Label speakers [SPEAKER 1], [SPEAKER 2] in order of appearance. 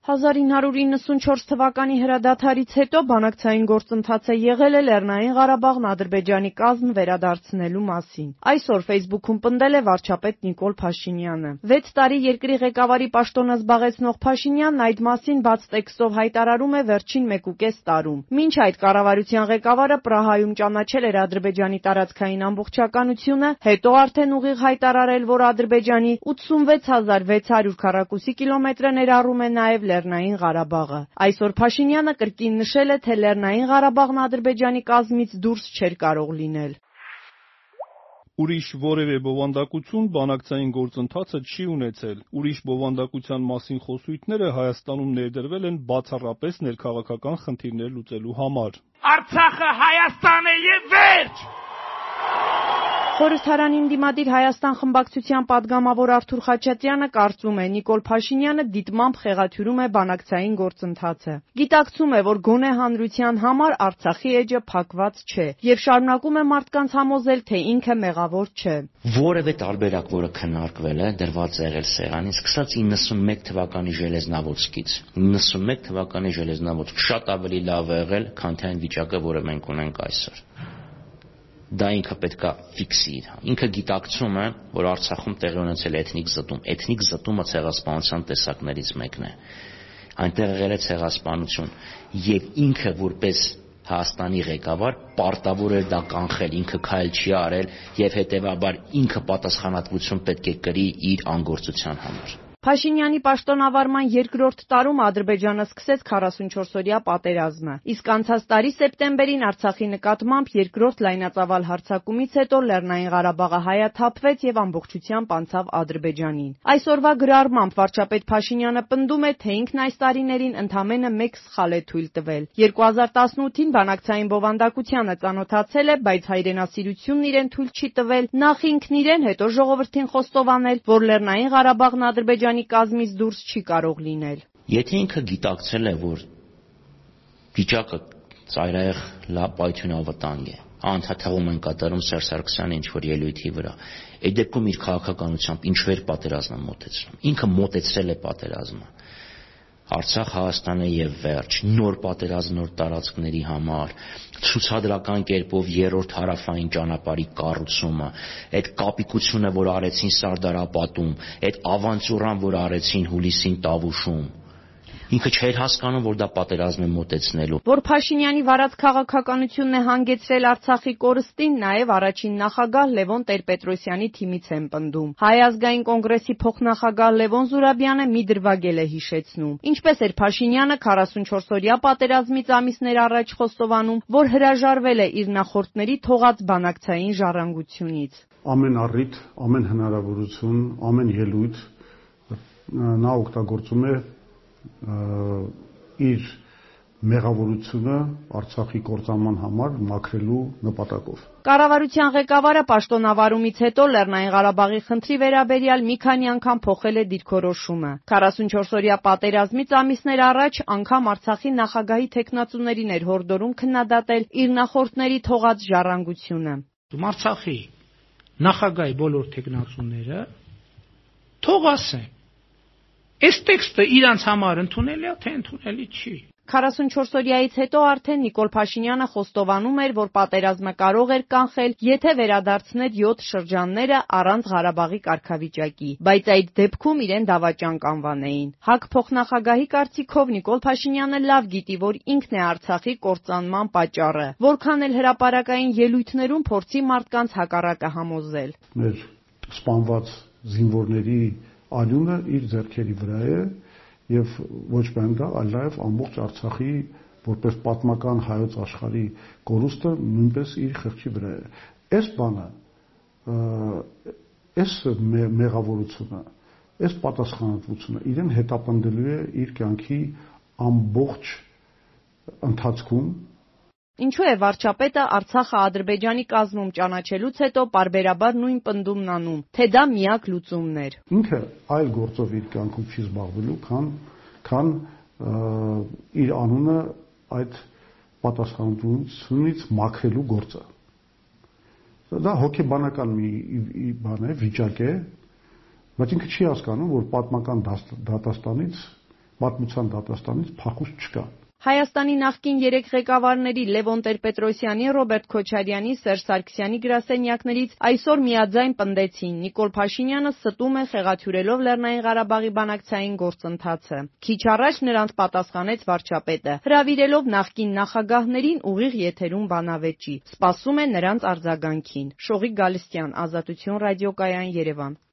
[SPEAKER 1] 1994 թվականի հրադադարից հետո բանակցային գործընթաց է եղել Լեռնային Ղարաբաղն Ադրբեջանի կազմ վերադարձնելու մասին։ Այսօր Facebook-ում պնդել է վարչապետ Նիկոլ Փաշինյանը։ 6 տարի երկրի ղեկավարի պաշտոնը զբաղեցնող Փաշինյանն այդ մասին բաց տեքստով հայտարարում է վերջին 1.5 տարում։ Մինչ այդ կառավարության ղեկավարը Պրահայում ճանաչել էր Ադրբեջանի տարածքային ամբողջականությունը, հետո արդեն ուղիղ հայտարարել, որ Ադրբեջանի 86600 քառակուսի կիլոմետրը ներառում է նաև Լեռնային Ղարաբաղը։ Այսօր Փաշինյանը կրկին նշել է, թե Լեռնային Ղարաբաղն Ադրբեջանի կազմից դուրս չէր կարող լինել։
[SPEAKER 2] Ուրիշ որևէ բովանդակություն բանակցային գործընթացը չի ունեցել։ Ուրիշ բովանդակության մասին խոսույթները Հայաստանում ներդրվել են բացառապես ներքաղաքական խնդիրներ լուծելու համար։
[SPEAKER 3] Արցախը Հայաստան է եւ վերջ։
[SPEAKER 1] Խորհրդարանին դիմադիր Հայաստան խմբակցության падգամավոր Արթուր Խաչատրյանը կարծում է, Նիկոլ Փաշինյանը դիտմամբ խեղաթյուրում է բանակցային գործընթացը։ Գիտակցում է, որ գոնե հանրության համար Արցախի էջը փակված չէ եւ շարունակում է մարդկանց համոզել, թե ինքը մեղավոր չէ։
[SPEAKER 4] Որևէ տարբերակ, որը քննարկվել է, դրված է եղել սեղանին, սկսած 91 թվականի Ժելեզնավոցկից։ 91 թվականի Ժելեզնավոցք շատ ավելի լավ է եղել, քան թե այն վիճակը, որը մենք ունենք այսօր։ Դա ինքը պետքա ֆիքսի իր։ Ինքը գիտակցում է, որ Արցախում տեղի ունեցել է էթնիկ զտում։ Էթնիկ զտումը ցեղասպանության տեսակներից մեկն է։ Այնտեղ եղել է ցեղասպանություն, եւ ինքը որպես Հայաստանի ղեկավար պարտավոր էր դա կանխել, ինքը քայլ չի արել եւ հետեւաբար ինքը պատասխանատվություն պետք է կրի իր անգործության համար։
[SPEAKER 1] Փաշինյանի պաշտոնավարման երկրորդ տարում Ադրբեջանը սկսեց 44-օրյա պատերազմը, իսկ անցած տարի սեպտեմբերին Արցախի նկատմամբ երկրորդ լայնածավալ հարձակումից հետո Լեռնային Ղարաբաղը հայաթափվեց եւ ամբողջությամբ անցավ Ադրբեջանին։ Այսօրվա գրառմամբ վարչապետ Փաշինյանը պնդում է, թե ինքն այս տարիներին ընդամենը մեկ սխալ է թույլ տվել։ 2018-ին բանակցային բովանդակությանը ծանոթացել է, բայց հայրենասիրությունն իրեն թույլ չի տվել նախ ինքն իրեն, հետո ժողովրդին խոստովանել, որ Լեռնային Ղարաբաղն Ադրբեջանի կազմից դուրս չի կարող լինել։
[SPEAKER 4] Եթե ինքը գիտակցել է, որ վիճակը ծայրահեղ պայթյունավտանգ է, անդադարում են կատարում Սերժ Սարգսյանի ինչ-որ ելույթի վրա, այդ դեպքում իր քաղաքականությամբ ինչ-որ պատերազմ է մոտեցնում։ Ինքը մոտեցրել է պատերազմը։ Արցախ Հայաստանը եւ վերջ, նոր պատերազմ նոր տարածքների համար, ցուցադրական կերպով երրորդ հարավային ճանապարհի կառուցումը, այդ կապիկությունը, որ արեցին Սարդարապատում, այդ ավանտյուրան, որ արեցին Հուլիսին Տավուշում, ինքը չէր հասկանում, որ դա պատերազմ է մոտեցնելու։
[SPEAKER 1] Որ Փաշինյանի վարած քաղաքականությունն է հանգեցրել Արցախի կորստին, նաև առաջին նախագահ Լևոն Տեր-Պետրոսյանի թիմից են պնդում։ Հայ ազգային կոնգրեսի փոխնախագահ Լևոն Զուրաբյանը մի դրվագել է հիշեցնում։ Ինչպես էր Փաշինյանը 44-օրյա պատերազմից ամիսներ առաջ խոստովանում, որ հրաժարվել է իր նախորդների թողած բանակցային ժառանգությունից։
[SPEAKER 5] Ամեն առիթ, ամեն հնարավորություն, ամեն ելույթ նա օգտագործում է իր մեղավորությունը Արցախի կործանման համար մաքրելու նպատակով։
[SPEAKER 1] Կառավարության ղեկավարը պաշտոնավարումից հետո Լեռնային Ղարաբաղի խնդրի վերաբերյալ մի քանի անգամ փոխել է դիրքորոշումը։ 44-օրյա պատերազմից ամիսներ առաջ անգամ Արցախի նախագահի թեկնածուներին էր հորդորում քննադատել իր նախորդների թողած ժառանգությունը։
[SPEAKER 3] Արցախի նախագահի բոլոր թեկնածուները թող ասեն, այս տեքստը իրանց համար ընդունելի է, թե ընդունելի չի։
[SPEAKER 1] 44-օրյայից հետո արդեն Նիկոլ Փաշինյանը խոստովանում էր, որ պատերազմը կարող էր կանխել, եթե վերադարձներ 7 շրջանները առանց Ղարաբաղի կարգավիճակի, բայց այդ դեպքում իրեն դավաճան կանվանեին։ ՀԱԿ փոխնախագահի կարծիքով Նիկոլ Փաշինյանը լավ գիտի, որ ինքն է Արցախի կործանման պատճառը, որքան էլ հրապարակային ելույթներում փորձի մարդկանց հակառակը համոզել։
[SPEAKER 5] Մեր սպանված զինվորների անունը իր ձեռքերի վրա է եւ ոչ միայն դա, այլ նաեւ ամբողջ Արցախի որպես պատմական հայոց աշխարհի կորուստը նույնպես իր խղճի վրա է։ Այս բանը, այս մեղավորությունը, այս պատասխանատվությունը իրեն հետապնդելու է իր կյանքի ամբողջ ընթացքում։
[SPEAKER 1] Ինչու է վարչապետը Արցախը Ադրբեջանի կազմում ճանաչելուց հետո պարբերաբար նույն պնդումն անում, թե դա միակ լուծումն էր։
[SPEAKER 5] Ինքը այլ գործով իր կյանքում չի զբաղվելու, քան իր անունը այդ պատասխանատվությունից մաքրելու գործը։ Դա հոգեբանական մի բան է, վիճակ է, բայց ինքը չի հասկանում, որ պատմական դատաստանից պատմության դատաստանից փախուստ չկա։
[SPEAKER 1] Հայաստանի նախկին 3 ղեկավարների Լևոն Տեր-Պետրոսյանի, Ռոբերտ Քոչարյանի, Սերժ Սարգսյանի գրասենյակներից այսօր միաձայն պնդեցին՝ Նիկոլ Փաշինյանը ստում է խեղաթյուրելով Լեռնային Ղարաբաղի բանակցային գործընթացը։ Քիչ առաջ նրանց պատասխանեց վարչապետը, հրավիրելով նախկին նախագահներին ուղիղ եթերում բանավեճի։ Սպասում է նրանց արձագանքին։ Շողիկ Գալստյան, Ազատություն ռադիոկայան, Երևան։